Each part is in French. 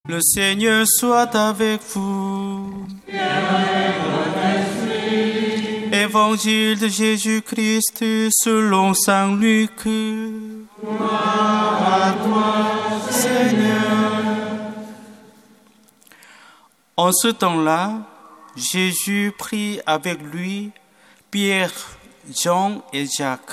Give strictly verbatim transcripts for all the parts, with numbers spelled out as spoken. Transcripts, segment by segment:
Le Seigneur soit avec vous. Et avec votre esprit. Évangile de Jésus-Christ selon saint Luc. Gloire à toi, Seigneur. En ce temps-là, Jésus prit avec lui Pierre, Jean et Jacques.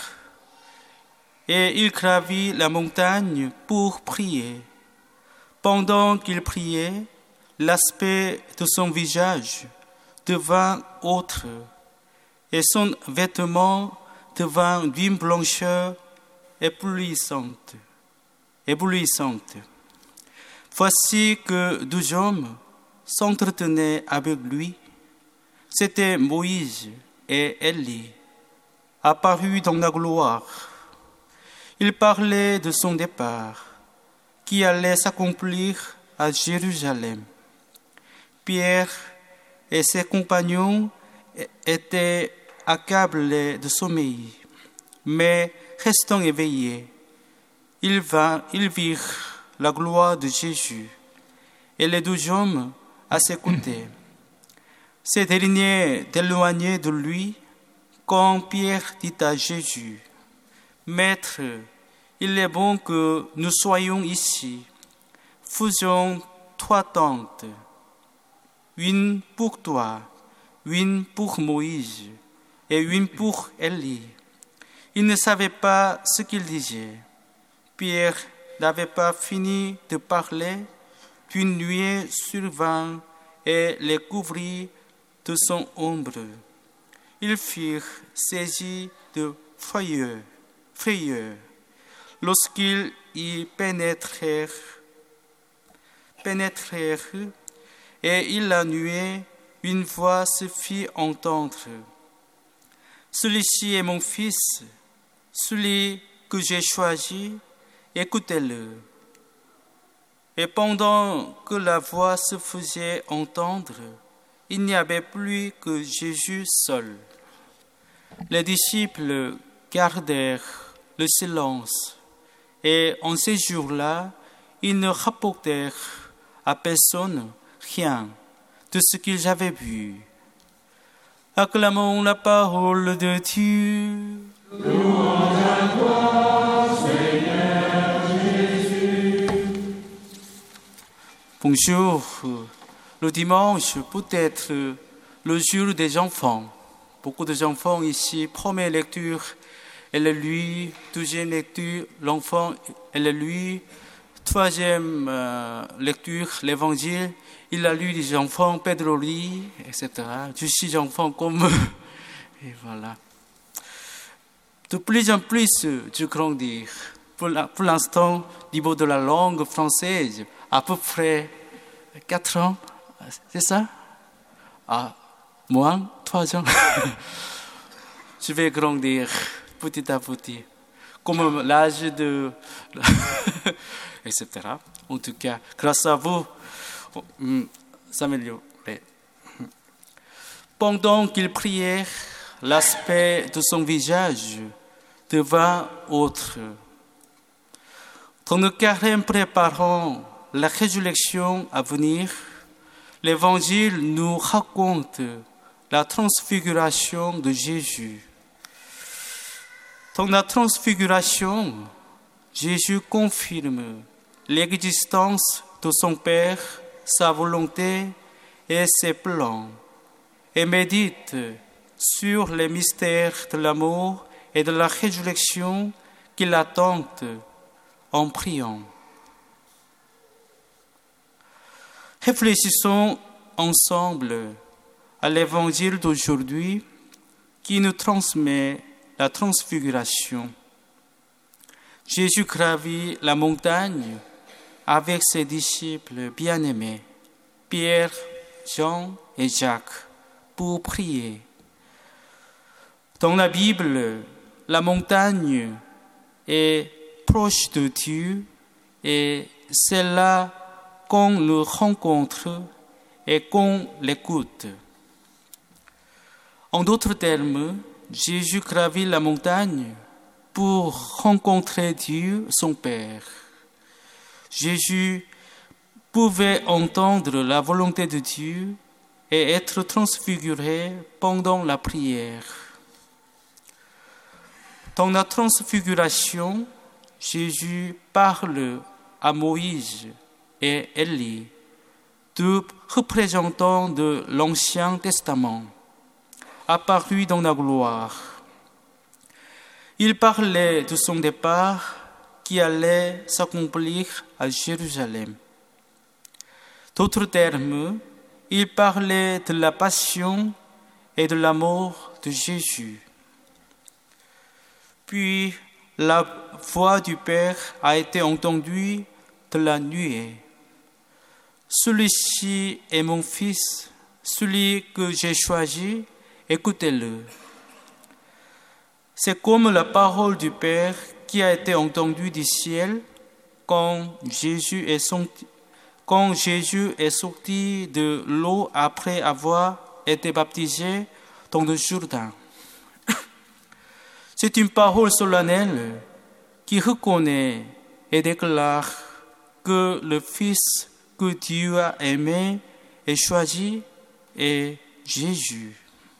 Et il gravit la montagne pour prier. Pendant qu'il priait, l'aspect de son visage devint autre, et son vêtement devint d'une blancheur éblouissante. éblouissante. Voici que deux hommes s'entretenaient avec lui. C'étaient Moïse et Élie, apparus dans la gloire. Ils parlaient de son départ, qui allait s'accomplir à Jérusalem. Pierre et ses compagnons étaient accablés de sommeil, mais restant éveillés, ils, vinrent, ils virent la gloire de Jésus et les deux hommes à ses côtés. Ces derniers éloignés de lui, quand Pierre dit à Jésus, « Maître, il est bon que nous soyons ici. Faisons trois tentes, une pour toi, une pour Moïse et une pour Élie. » Il ne savait pas ce qu'il disait. Pierre n'avait pas fini de parler qu'une nuée survint et les couvrit de son ombre. Ils furent saisis de frayeur. frayeur. Lorsqu'ils y pénétrèrent, pénétrèrent et il la nuée, une voix se fit entendre. « Celui-ci est mon fils, celui que j'ai choisi, écoutez-le. » Et pendant que la voix se faisait entendre, il n'y avait plus que Jésus seul. Les disciples gardèrent le silence, et en ces jours-là, ils ne rapportèrent à personne rien de ce qu'ils avaient vu. Acclamons la parole de Dieu. Louange à toi, Seigneur Jésus. Bonjour. Le dimanche peut être le jour des enfants. Beaucoup d'enfants ici, première lecture, elle lit, deuxième lecture, l'enfant, elle lit, troisième euh, lecture, l'évangile, il a lu les enfants, Pedro lit, et cetera. Je suis enfant comme eux. Et voilà. De plus en plus, je grandis. Pour, la, pour l'instant, au niveau de la langue française, à peu près quatre ans, c'est ça? Ah, moins, trois ans. Je vais grandir petit à petit, comme l'âge de... et cetera. En tout cas, grâce à vous, s'améliorer. Pendant qu'il priait, l'aspect de son visage devint autre. Dans le carême préparant la résurrection à venir, l'Évangile nous raconte la transfiguration de Jésus. Dans la transfiguration, Jésus confirme l'existence de son Père, sa volonté et ses plans, et médite sur les mystères de l'amour et de la résurrection qui l'attendent en priant. Réfléchissons ensemble à l'évangile d'aujourd'hui qui nous transmet la transfiguration. Jésus gravit la montagne avec ses disciples bien-aimés, Pierre, Jean et Jacques, pour prier. Dans la Bible, la montagne est proche de Dieu et c'est là qu'on le rencontre et qu'on l'écoute. En d'autres termes, Jésus gravit la montagne pour rencontrer Dieu, son Père. Jésus, pouvait entendre la volonté de Dieu et être transfiguré pendant la prière. Dans la transfiguration, Jésus parle à Moïse et Élie, deux représentants de l'Ancien Testament, apparus dans la gloire. Il parlait de son départ qui allait s'accomplir à Jérusalem. D'autres termes, il parlait de la passion et de la mort de Jésus. Puis, la voix du Père a été entendue de la nuée. Celui-ci est mon Fils, celui que j'ai choisi, écoutez-le. C'est comme la parole du Père qui a été entendue du ciel quand Jésus est sorti, quand Jésus est sorti de l'eau après avoir été baptisé dans le Jourdain. C'est une parole solennelle qui reconnaît et déclare que le Fils que Dieu a aimé et choisi est Jésus.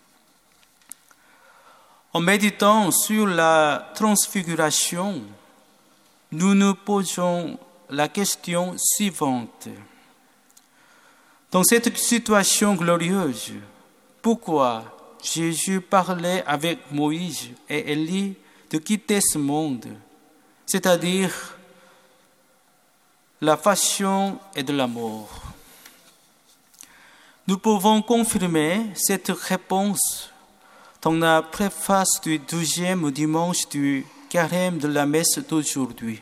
En méditant sur la transfiguration, nous nous posons la question suivante. Dans cette situation glorieuse, pourquoi Jésus parlait avec Moïse et Élie de quitter ce monde, c'est-à-dire la passion et de la mort? Nous pouvons confirmer cette réponse dans la préface du douzième dimanche du carême de la messe d'aujourd'hui.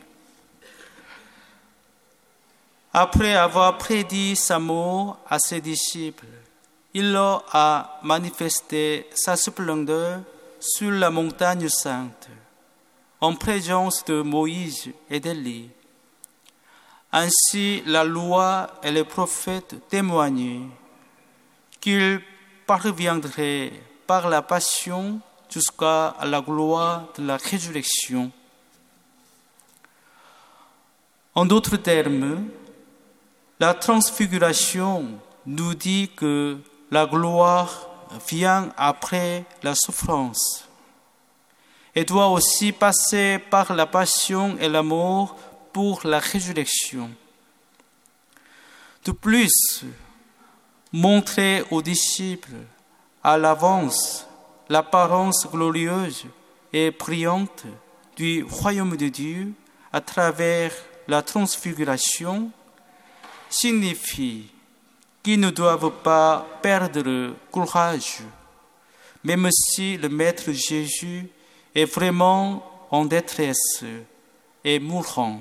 Après avoir prédit sa mort à ses disciples, il leur a manifesté sa splendeur sur la montagne sainte, en présence de Moïse et d'Élie. Ainsi, la loi et les prophètes témoignaient qu'il parviendrait par la passion jusqu'à la gloire de la résurrection. En d'autres termes, la transfiguration nous dit que la gloire vient après la souffrance et doit aussi passer par la passion et la mort pour la résurrection. De plus, montrer aux disciples à l'avance l'apparence glorieuse et brillante du royaume de Dieu à travers la transfiguration signifie qu'ils ne doivent pas perdre courage, même si le Maître Jésus est vraiment en détresse et mourant.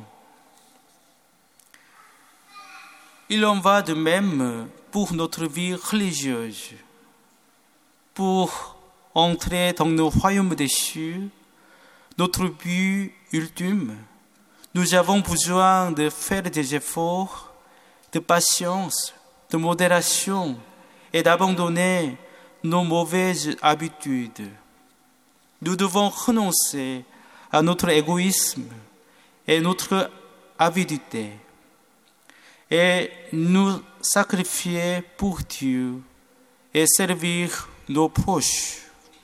Il en va de même pour notre vie religieuse. Pour entrer dans le royaume des cieux, notre but ultime, nous avons besoin de faire des efforts, de patience, de modération et d'abandonner nos mauvaises habitudes. Nous devons renoncer à notre égoïsme et notre avidité et nous sacrifier pour Dieu et servir nos proches.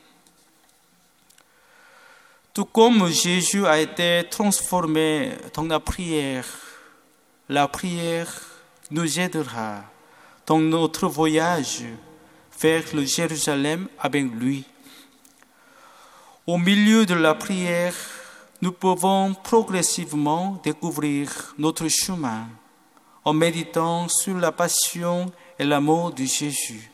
Tout comme Jésus a été transformé dans la prière, la prière nous aidera dans notre voyage vers le Jérusalem avec lui. Au milieu de la prière, nous pouvons progressivement découvrir notre chemin en méditant sur la passion et la mort de Jésus.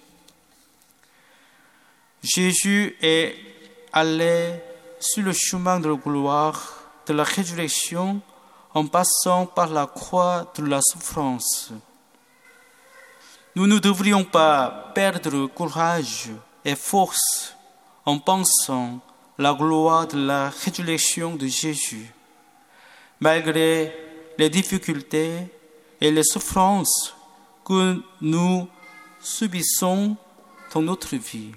Jésus est allé sur le chemin de la gloire, de la résurrection, en passant par la croix de la souffrance. Nous ne devrions pas perdre courage et force en pensant la gloire de la résurrection de Jésus, malgré les difficultés et les souffrances que nous subissons dans notre vie.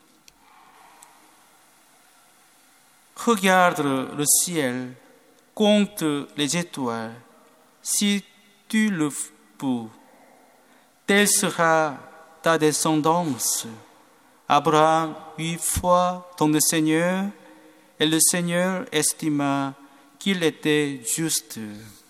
Regarde le ciel, compte les étoiles. Si tu le peux, Telle sera ta descendance. Abraham eut foi dans le Seigneur, et le Seigneur estima qu'il était juste.